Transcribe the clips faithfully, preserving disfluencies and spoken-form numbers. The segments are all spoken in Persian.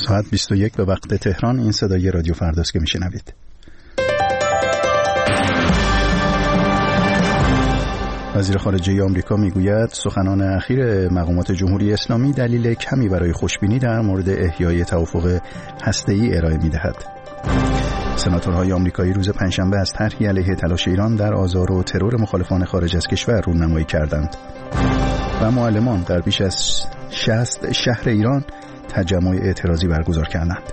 ساعت بیست و یک به وقت تهران. این صدای رادیو فرداست که میشنوید. وزیر خارجه آمریکا میگوید سخنان اخیر مقامات جمهوری اسلامی دلیل کمی برای خوشبینی در مورد احیای توافق هسته‌ای ارائه میدهد. سناتورهای آمریکایی روز پنجشنبه از طرحی علیه تلاش ایران در آزار و ترور مخالفان خارج از کشور رونمایی کردند و معلمان در بیش از شصت شهر ایران تجمع اعتراضی برگزار کردند.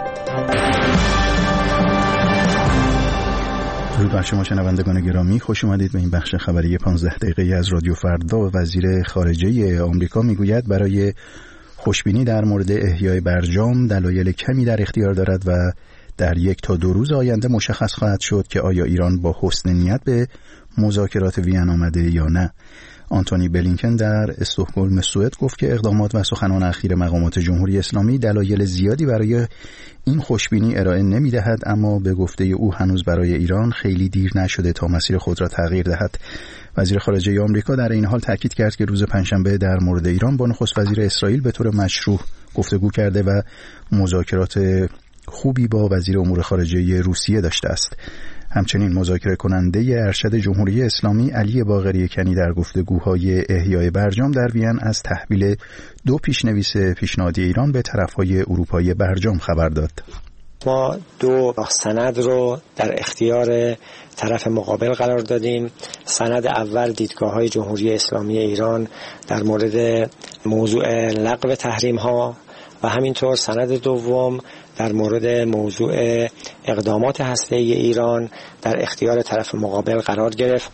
درود بر شما شنوندگان گرامی، خوش اومدید به این بخش خبری پانزده دقیقه‌ای از رادیو فردا. وزیر خارجه آمریکا میگوید برای خوشبینی در مورد احیای برجام دلایل کمی در اختیار دارد و در یک تا دو روز آینده مشخص خواهد شد که آیا ایران با حسن نیت به مذاکرات وین آمده یا نه. آنتونی بلینکن در استکهلم سوئد گفت که اقدامات و سخنان اخیر مقامات جمهوری اسلامی دلایل زیادی برای این خوشبینی ارائه نمی‌دهد، اما به گفته او هنوز برای ایران خیلی دیر نشده تا مسیر خود را تغییر دهد. وزیر خارجه آمریکا در این حال تاکید کرد که روز پنجشنبه در مورد ایران با نخست وزیر اسرائیل به طور مشروع گفتگو کرده و مذاکرات خوبی با وزیر امور خارجه روسیه داشته است. همچنین مذاکره کننده ارشد جمهوری اسلامی علی باقری کنی در گفتگوهای احیای برجام در وین از تحویل دو پیشنویس پیشنهادی ایران به طرفهای اروپایی برجام خبر داد. ما دو سند رو در اختیار طرف مقابل قرار دادیم. سند اول دیدگاه‌های جمهوری اسلامی ایران در مورد موضوع لغو تحریم‌ها و همینطور سند دوم در مورد موضوع اقدامات هسته‌ای ایران در اختیار طرف مقابل قرار گرفت.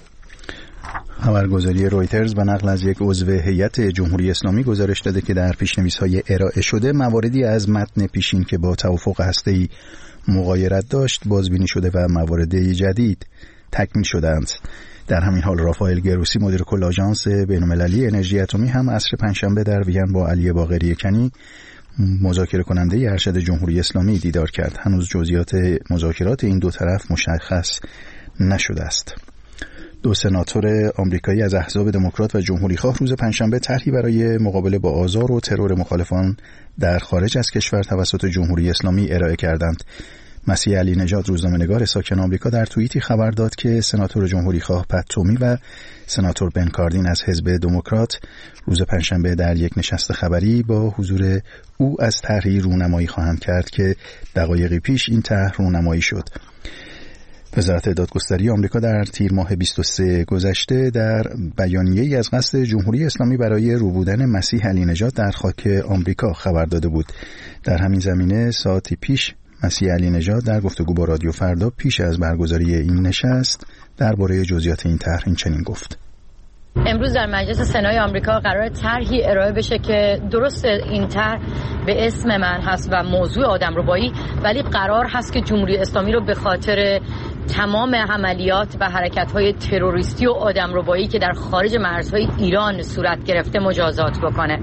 خبرگزاری رویترز به نقل از یک عضو هیئت جمهوری اسلامی گزارش داده که در پیشنویس‌های ارائه شده مواردی از متن پیشین که با توافق هسته‌ای مغایرت داشت بازبینی شده و موارد جدید تکمیل شده‌اند. در همین حال رافائل گروسی مدیر کل آژانس بین‌المللی انرژی اتمی هم عصر پنجشنبه در وین با علی باقری کنی مذاکره کننده ارشد جمهوری اسلامی دیدار کرد. هنوز جزئیات مذاکرات این دو طرف مشخص نشده است. دو سناتور آمریکایی از احزاب دموکرات و جمهوری خواه روز پنجشنبه طرحی برای مقابله با آزار و ترور مخالفان در خارج از کشور توسط جمهوری اسلامی ارائه کردند. مسیح علی نژاد روزنامه‌نگار ساکن آمریکا در توییتی خبر داد که سناتور جمهوری خواه پت تومی و سناتور بن کاردین از حزب دموکرات روز پنجشنبه در یک نشست خبری با حضور او از طرحی رونمایی خواهند کرد که دقایقی پیش این طرح رونمایی شد. وزارت دادگستری آمریکا در تیر ماه بیست و سه گذشته در بیانیه‌ای از قصد جمهوری اسلامی برای روبودن مسیح علی نژاد در خاک آمریکا خبر داده بود. در همین زمینه ساعتی پیش مسیح علی نژاد در گفتگو با رادیو فردا پیش از برگزاری این نشست درباره جزئیات این طرح این چنین گفت: امروز در مجلس سنای آمریکا قرار طرحی ارائه بشه که درست این طرح به اسم من هست و موضوع آدمربایی، ولی قرار هست که جمهوری اسلامی رو به خاطر تمام عملیات و حرکت‌های تروریستی و آدمربایی که در خارج مرزهای ایران صورت گرفته مجازات بکنه.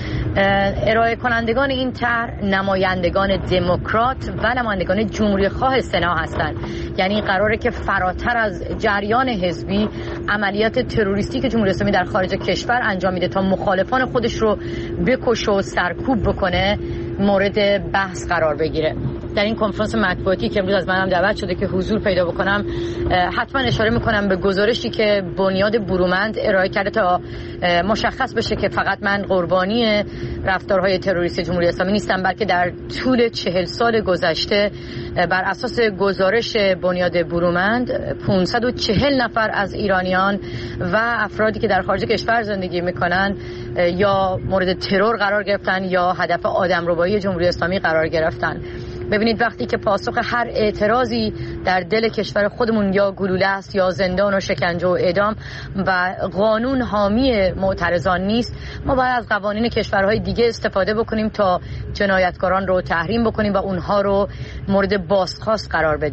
ارائه کنندگان این طرح نمایندگان دموکرات و نمایندگان جمهوری خواه سنا هستند. یعنی قراره که فراتر از جریان حزبی عملیات تروریستی که جمهوری اسلامی در خارج کشور انجام میده تا مخالفان خودش رو بکشه و سرکوب بکنه مورد بحث قرار بگیره. در این کنفرانس مطبوعاتی که امروز از منم دعوت شده که حضور پیدا بکنم، حتما اشاره میکنم به گزارشی که بنیاد برومند ارائه کرده تا مشخص بشه که فقط من قربانی رفتارهای تروریستی جمهوری اسلامی نیستم، بلکه در طول چهل سال گذشته بر اساس گزارش بنیاد برومند پانصد و چهل نفر از ایرانیان و افرادی که در خارج کشور زندگی میکنن یا مورد ترور قرار گرفتن یا هدف آدمربایی جمهوری اسلامی قرار گرفتن. ببینید وقتی که پاسخ هر اعتراضی در دل کشور خودمون یا گلوله است یا زندان و شکنجه و اعدام و قانون حامی معترضان نیست، ما باید از قوانین کشورهای دیگه استفاده بکنیم تا جنایتکاران رو تحریم بکنیم و اونها رو مورد بازخواست قرار بدیم.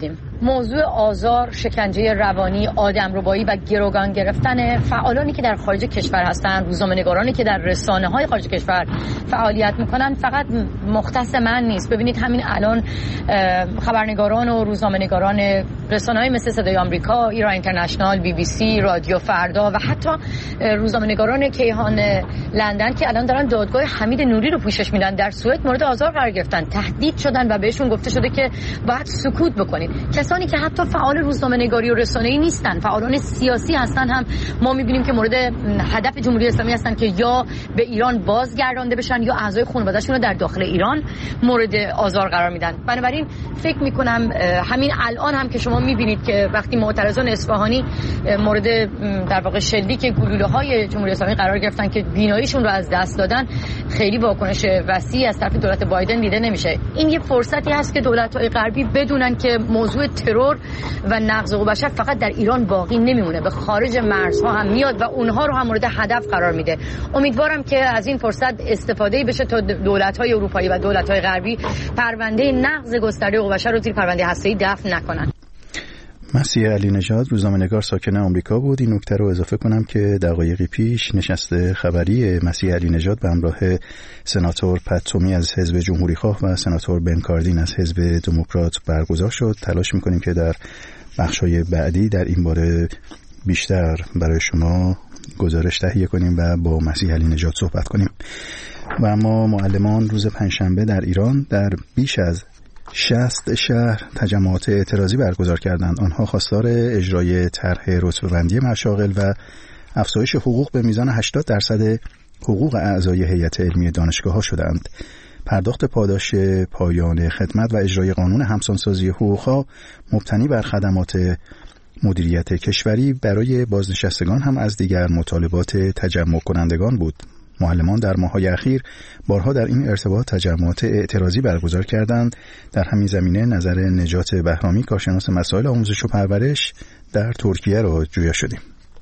موضوع آزار، شکنجه روانی، آدمربایی و گروگان گرفتن فعالانی که در خارج کشور هستند، روزنامه‌نگارانی که در رسانه‌های خارج کشور فعالیت می‌کنند، فقط مختص من نیست. ببینید همین الان خبرنگاران و روزنامه‌نگاران رسانه‌های مثل صدای آمریکا، ایران اینترنشنال، بی بی سی، رادیو فردا و حتی روزنامه‌نگاران کیهان لندن که الان دارن دادگاه حمید نوری رو پوشش میدن، در سوئد مورد آزار قرار گرفتن، تهدید شدن و بهشون گفته شده که باید سکوت بکنید. کسانی که حتی فعال روزنامه‌نگاری و رسانه‌ای نیستن، فعالان سیاسی هستن، هم ما می‌بینیم که مورد هدف جمهوری اسلامی هستن که یا به ایران بازگردانده بشن یا اعضای خانواده‌شون رو در داخل ایران مورد آزار قرار میدن. بنابراین فکر می‌کنم همین الان هم که شما می‌بینید که وقتی معترضان اصفهانی مورد در واقع شلیک گلوله‌های جمهوری اسلامی قرار گرفتن که بیناییشون رو از دست دادن، خیلی واکنش وسیعی از طرف دولت بایدن دیده نمیشه. این یه فرصتی هست که دولت‌های غربی بدونن که موضوع ترور و نقض حقوق بشر فقط در ایران باقی نمیمونه، به خارج مرزها هم میاد و اونها رو هم مورد هدف قرار میده. امیدوارم که از این فرصت استفاده بشه تا دولت‌های اروپایی و دولت‌های غربی پرونده نقض گسترده حقوق بشر رو زیر پرونده هسته‌ای دفن نکنن. مسیح علی نژاد روزنامه‌نگار ساکن آمریکا بود. این نکته رو اضافه کنم که دقایقی پیش نشست خبری مسیح علی نژاد به همراه سناتور پت تومی از حزب جمهوری‌خواه و سناتور بن کاردین از حزب دموکرات برگزار شد. تلاش می‌کنیم که در بخش‌های بعدی در این باره بیشتر برای شما گزارش تهیه کنیم و با مسیح علی نژاد صحبت کنیم. و اما معلمان روز پنجشنبه در ایران در بیش از شصت شهر تجمعات اعتراضی برگزار کردند. آنها خواستار اجرای طرح رتبه‌بندی مشاغل و افزایش حقوق به میزان هشتاد درصد حقوق اعضای هیئت علمی دانشگاه‌ها شدند. پرداخت پاداش پایان خدمت و اجرای قانون همسانسازی حقوق‌ها مبتنی بر خدمات مدیریت کشوری برای بازنشستگان هم از دیگر مطالبات تجمع کنندگان بود. معلمان در ماه‌های اخیر بارها در این ارتباط تجمعات اعتراضی برگزار کردند. در همین زمینه نظر نجات بهرامی، کارشناس مسائل آموزش و پرورش در ترکیه را جویا شدیم.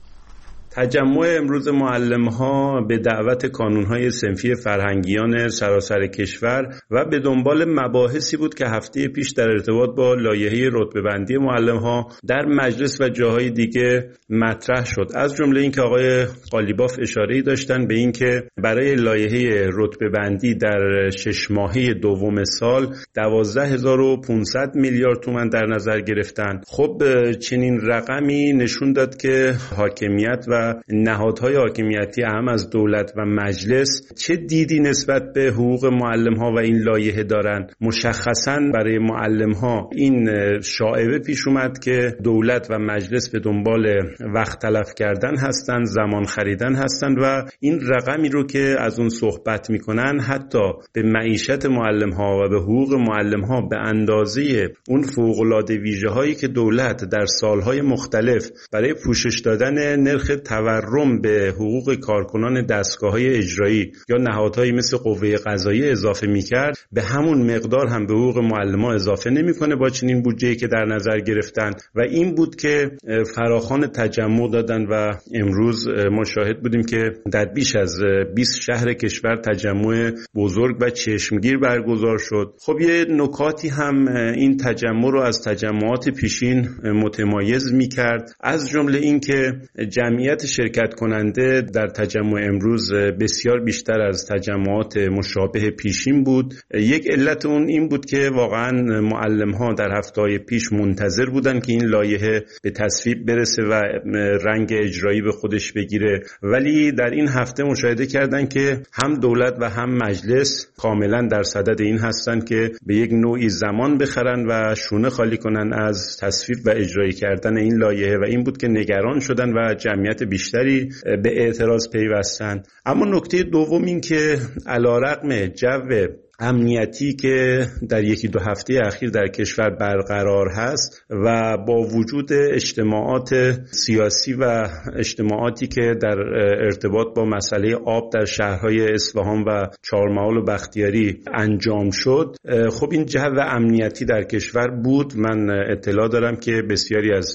تجمع امروز معلم‌ها به دعوت کانون‌های صنفی فرهنگیان سراسر کشور و به دنبال مباحثی بود که هفته پیش در ارتباط با لایحه رتبه‌بندی معلم‌ها در مجلس و جاهای دیگه مطرح شد. از جمله این که آقای قالیباف اشاره‌ای داشتن به این که برای لایحه رتبه‌بندی در شش ماهه دوم سال دوازده هزار و پانصد میلیارد تومان در نظر گرفتن. خب چنین رقمی نشون داد که حاکمیت و نهادهای حاکمیتی اهم از دولت و مجلس چه دیدی نسبت به حقوق معلم‌ها و این لایحه دارن. مشخصاً برای معلم‌ها این شایعه پیش اومد که دولت و مجلس به دنبال وقت تلف کردن هستن، زمان خریدن هستن و این رقمی رو که از اون صحبت میکنن حتی به معیشت معلم‌ها و به حقوق معلم‌ها به اندازه اون فوق‌العاده ویژه‌هایی که دولت در سالهای مختلف برای پوشش دادن نرخ تورم به حقوق کارکنان دستگاه‌های اجرایی یا نهادهایی مثل قوه قضاییه اضافه می‌کرد، به همون مقدار هم به حقوق معلم‌ها اضافه نمی‌کنه با چنین بودجه‌ای که در نظر گرفتن. و این بود که فراخوان تجمع دادن و امروز ما شاهد بودیم که در بیش از بیست شهر کشور تجمع بزرگ و چشمگیر برگزار شد. خب یه نکاتی هم این تجمع رو از تجمعات پیشین متمایز می‌کرد، از جمله این که جمعیت شرکت کننده در تجمع امروز بسیار بیشتر از تجمعات مشابه پیشین بود. یک علت اون این بود که واقعا معلم‌ها در هفته‌های پیش منتظر بودن که این لایحه به تصویب برسه و رنگ اجرایی به خودش بگیره، ولی در این هفته مشاهده کردن که هم دولت و هم مجلس کاملا در صدد این هستن که به یک نوعی زمان بخرن و شونه خالی کنن از تصویب و اجرایی کردن این لایحه و این بود که نگران شدن و جمعیت بیشتری به اعتراض پیوستن. اما نکته دوم این که علیرغم جو امنیتی که در یکی دو هفته اخیر در کشور برقرار هست و با وجود اجتماعات سیاسی و اجتماعاتی که در ارتباط با مسئله آب در شهرهای اصفهان و چهارمحال و بختیاری انجام شد، خب این جو امنیتی در کشور بود. من اطلاع دارم که بسیاری از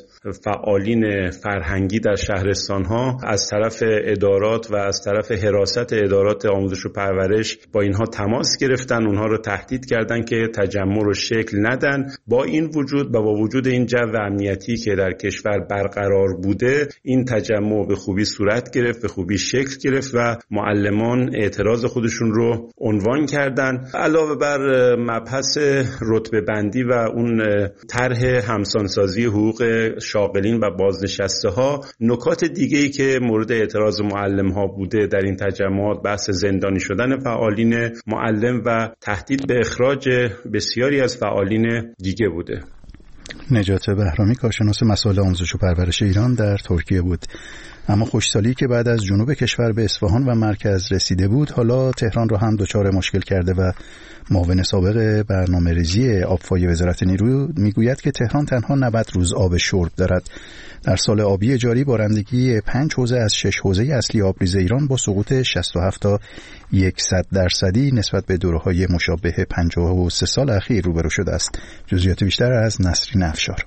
فعالین فرهنگی در شهرستانها از طرف ادارات و از طرف حراست ادارات آموزش و پرورش با اینها تماس گرفتن تونستن اونها رو تهدید کردن که تجمع رو شکل ندن. با این وجود و با وجود این جو امنیتی که در کشور برقرار بوده، این تجمع به خوبی صورت گرفت، به خوبی شکل گرفت و معلمان اعتراض خودشون رو عنوان کردن. علاوه بر مبحث رتبه بندی و اون طرح همسانسازی حقوق شاغلین و بازنشسته ها، نکات دیگه‌ای که مورد اعتراض معلم ها بوده در این تجمعات بحث زندانی شدن فعالین معلم و تهدید به اخراج بسیاری از فعالین دیگه بوده. نجات بهرامی، کارشناس مسائل آموزش و پرورش ایران در ترکیه بود. اما خوشسالی که بعد از جنوب کشور به اصفهان و مرکز رسیده بود، حالا تهران را هم دچار مشکل کرده و معاون سابق برنامه‌ریزی آبفای وزارت نیرو میگوید که تهران تنها نود روز آب شرب دارد. در سال آبی جاری بارندگی پنج حوزه از شش حوزه اصلی آبریز ایران با سقوط شصت و هفت تا صد درصدی نسبت به دوره‌های مشابه پنجاه و سه سال اخیر روبرو شده است. جزئیات بیشتر از نسرین افشار.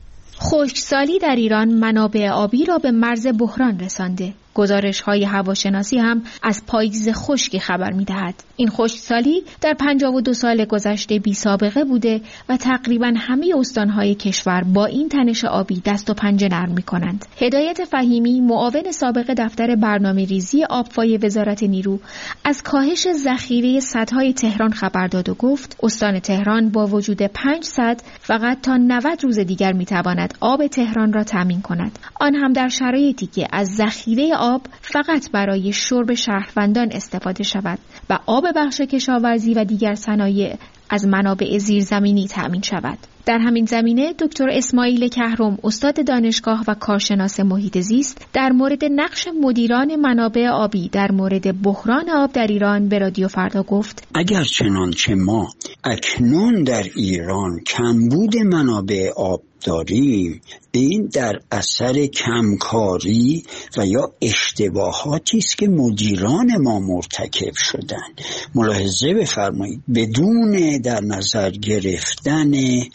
خشکسالی در ایران منابع آبی را به مرز بحران رسانده. گزارش‌های هواشناسی هم از پاییز خشکی خبر می‌دهد. این خشکسالی در پنجاه و دو سال گذشته بی سابقه بوده و تقریباً همه استان‌های کشور با این تنش آبی دست و پنجه نرم می‌کنند. هدایت فهیمی، معاون سابق دفتر برنامه‌ریزی آبفای وزارت نیرو، از کاهش ذخیره سدهای تهران خبر داد و گفت استان تهران با وجود پنج سد فقط تا نود روز دیگر می‌تواند آب تهران را تامین کند. آن هم در شرایطی که از ذخیره آب فقط برای شرب شهروندان استفاده شود و آب بخش کشاورزی و دیگر صنایع از منابع زیرزمینی تأمین شود. در همین زمینه دکتر اسماعیل کهرم، استاد دانشگاه و کارشناس محیط زیست، در مورد نقش مدیران منابع آبی در مورد بحران آب در ایران به رادیو فردا گفت: اگر چنانچه ما اکنون در ایران کمبود منابع آب داریم، این در اثر کمکاری و یا اشتباهاتی است که مدیران ما مرتکب شدند. ملاحظه بفرمایید، بدون در نظر گرفتن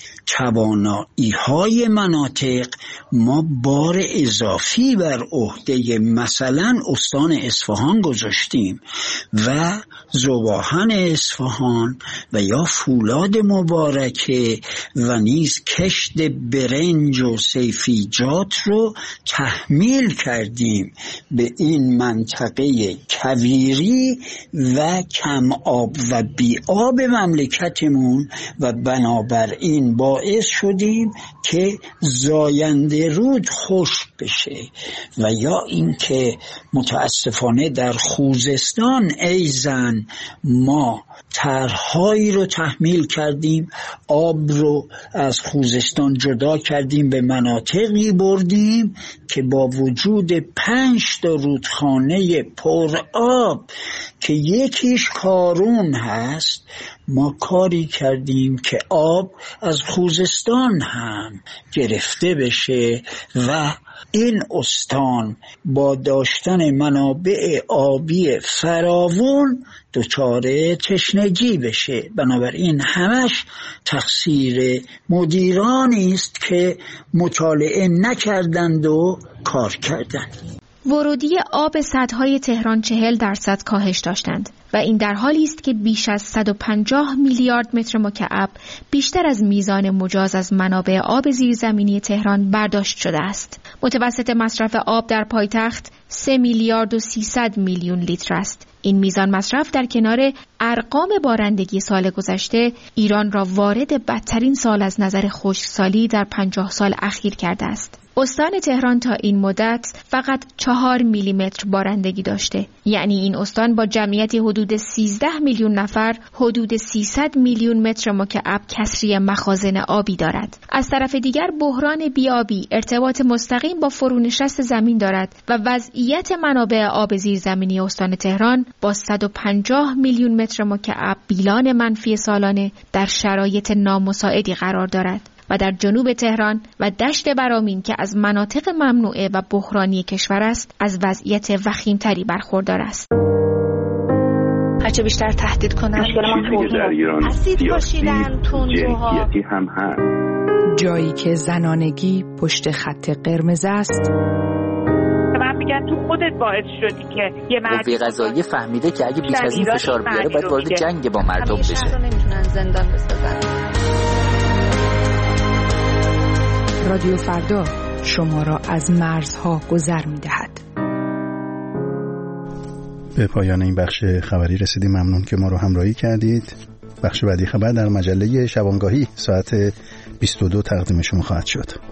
توانایی‌های مناطق ما بار اضافی بر عهده مثلا استان اصفهان گذاشتیم و ذوباهن اصفهان و یا فولاد مبارکه و نیز کشت برنج و سیفیجات رو تحمیل کردیم به این منطقه کویری و کم آب و بی آب مملکتمون و بنابراین باعث شدیم که زاینده رود خشک بشه و یا اینکه متاسفانه در خوزستان ایزن ما طرحهایی رو تحمیل کردیم، آب رو از خوزستان جدا کردیم، به مناطقی بردیم که با وجود پنج تا رودخانه پر آب که یکیش کارون هست، ما کاری کردیم که آب از خوزستان هم گرفته بشه و این استان با داشتن منابع آبی فراوان دچار تشنگی بشه. بنابراین همش تقصیر مدیرانی است که مطالعه نکردند و کار کردند. ورودی آب سدهای تهران چهل درصد کاهش داشتند و این در حالی است که بیش از صد و پنجاه میلیارد متر مکعب بیشتر از میزان مجاز از منابع آب زیرزمینی تهران برداشت شده است. متوسط مصرف آب در پایتخت سه میلیارد و سیصد میلیون لیتر است. این میزان مصرف در کنار ارقام بارندگی سال گذشته ایران را وارد بدترین سال از نظر خشکسالی در پنجاه سال اخیر کرده است. استان تهران تا این مدت فقط چهار میلیمتر بارندگی داشته، یعنی این استان با جمعیتی حدود سیزده میلیون نفر حدود سیصد میلیون متر مکعب کسری مخازن آبی دارد. از طرف دیگر بحران بیابی ارتباط مستقیم با فرونشست زمین دارد و وضعیت منابع آب زیرزمینی استان تهران با صد و پنجاه میلیون متر مکعب بیلان منفی سالانه در شرایط نامساعدی قرار دارد و در جنوب تهران و دشت برامین که از مناطق ممنوعه و بحرانی کشور است از وضعیت وخیمتری برخوردار است. هرچه بیشتر تهدید کنند اسید پاشیدن تندروها هم هست. جایی که زنانگی پشت خط قرمز است. من میگن تو خودت باعث شدی که یه مرد قوه قضاییه فهمیده که اگه بیش از این فشار بیاره باید وارد جنگ با مردم بشه. همیشه رو نمیتونن زندان بسازن. رادیو فردا شما را از مرزها گذر می‌دهد. به پایان این بخش خبری رسیدیم. ممنون که ما رو همراهی کردید. بخش بعدی خبر در مجله شبانگاهی ساعت بیست و دو تقدیم شما خواهد شد.